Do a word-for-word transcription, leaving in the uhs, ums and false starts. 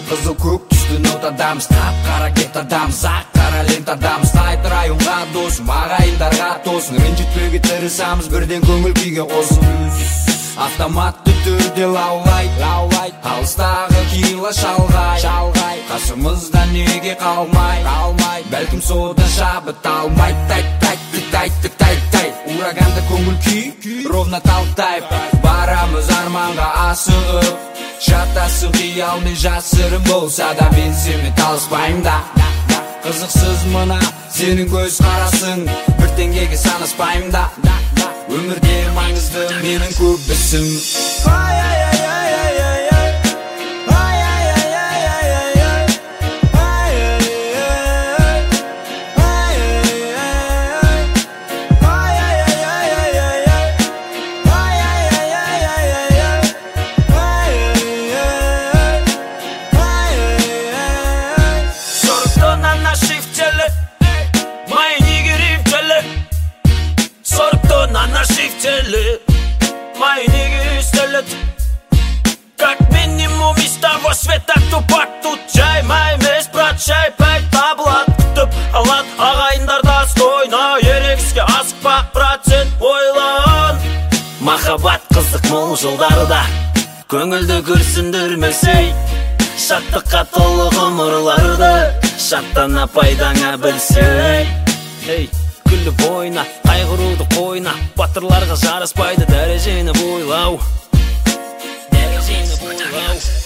қызыл көк түсті нотадамыз, қап-қара кептадамыз, ақ-қара лентадамыз. Тайтыр районға досым, ағайындарға тосын, ренжітпеуге тырысамыз, бірден көңіл күйге қосып. Автоматты түрде лаулай, лаулай, алыстағы кила шалғай, шалғай, қасымызда неге қалмай, қалмай, бәлкім содан шабыт алмай. Тайт, тайт, тайт, тайт, тайт, тайт, ураганда көңіл күй, ровно талтайып, барамыз арманға асығып. Жатасы қиялмен жасырын болса да, мен сенімен талыспайым да. Қызықсыз мына сенің көз қарасың, бір теңгеге санаспайым да. Өмірде маңызды менің көп ісім. Мои нигеры стелят как минимум из того света, кто пак тут жаймай емес, брат, шайпай табылат күтіп алат ағайындарда стойна. Ерегіске асықпа, брат, сен ойлан. Махаббат қызық мол жолдарда, көңілді күрсіндірмесей, шаттыққа толы ғұмырларды шаттана пайдаңа білсей. Ей, күліп ойна, қайғыруды қойна, батырларға жараспайды дәрежені бойлау, дәрежені бойлау.